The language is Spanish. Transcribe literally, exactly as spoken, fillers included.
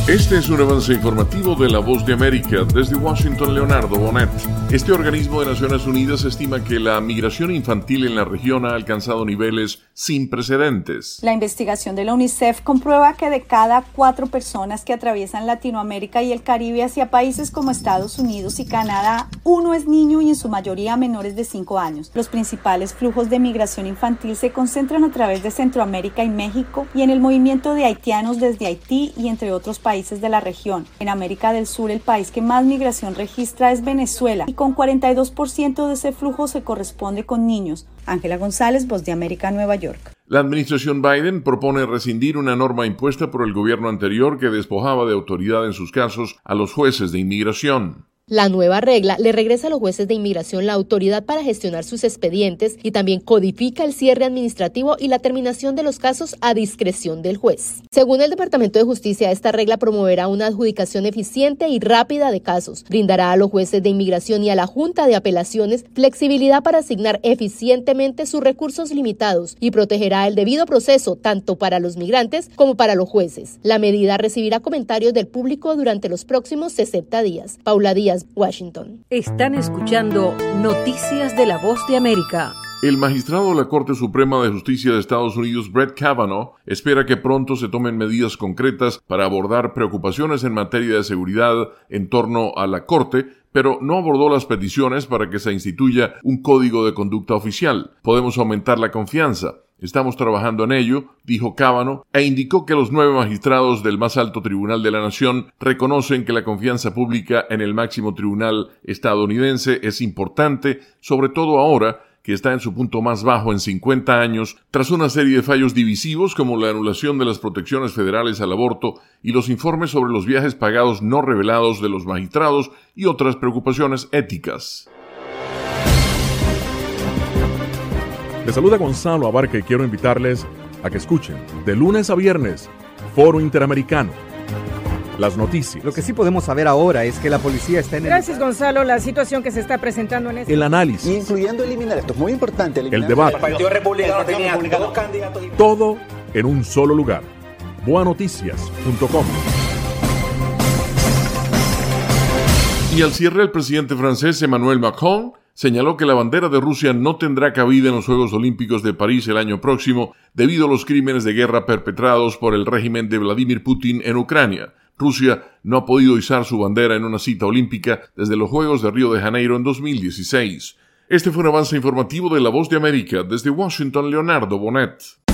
Este es un avance informativo de La Voz de América. Desde Washington, Leonardo Bonet. Este organismo de Naciones Unidas estima que la migración infantil en la región ha alcanzado niveles sin precedentes. La investigación de la UNICEF comprueba que de cada cuatro personas que atraviesan Latinoamérica y el Caribe hacia países como Estados Unidos y Canadá, uno es niño y en su mayoría menores de cinco años. Los principales flujos de migración infantil se concentran a través de Centroamérica y México y en el movimiento de haitianos desde Haití y entre otros países de la región. En América del Sur, el país que más migración registra es Venezuela y con cuarenta y dos por ciento de ese flujo se corresponde con niños. Ángela González, Voz de América, Nueva York. La administración Biden propone rescindir una norma impuesta por el gobierno anterior que despojaba de autoridad en sus casos a los jueces de inmigración. La nueva regla le regresa a los jueces de inmigración la autoridad para gestionar sus expedientes y también codifica el cierre administrativo y la terminación de los casos a discreción del juez. Según el Departamento de Justicia, esta regla promoverá una adjudicación eficiente y rápida de casos, brindará a los jueces de inmigración y a la Junta de Apelaciones flexibilidad para asignar eficientemente sus recursos limitados y protegerá el debido proceso tanto para los migrantes como para los jueces. La medida recibirá comentarios del público durante los próximos sesenta días. Paula Díaz, Washington. Están escuchando Noticias de la Voz de América. El magistrado de la Corte Suprema de Justicia de Estados Unidos, Brett Kavanaugh, espera que pronto se tomen medidas concretas para abordar preocupaciones en materia de seguridad en torno a la Corte, pero no abordó las peticiones para que se instituya un código de conducta oficial. Podemos aumentar la confianza. Estamos trabajando en ello, dijo Kavanaugh, e indicó que los nueve magistrados del más alto tribunal de la nación reconocen que la confianza pública en el máximo tribunal estadounidense es importante, sobre todo ahora que está en su punto más bajo en cincuenta años, tras una serie de fallos divisivos como la anulación de las protecciones federales al aborto y los informes sobre los viajes pagados no revelados de los magistrados y otras preocupaciones éticas. Les saluda Gonzalo Abarca y quiero invitarles a que escuchen de lunes a viernes Foro Interamericano. Las noticias. Lo que sí podemos saber ahora es que la policía está en el... Gracias, Gonzalo. La situación que se está presentando en este... El análisis. Incluyendo eliminar, esto es muy importante. El debate. El Partido Republicano tenía dos candidatos. Todo en un solo lugar. boa noticias punto com. Y al cierre, el presidente francés Emmanuel Macron señaló que la bandera de Rusia no tendrá cabida en los Juegos Olímpicos de París el año próximo debido a los crímenes de guerra perpetrados por el régimen de Vladimir Putin en Ucrania. Rusia no ha podido izar su bandera en una cita olímpica desde los Juegos de Río de Janeiro en dos mil dieciséis. Este fue un avance informativo de La Voz de América. Desde Washington, Leonardo Bonet.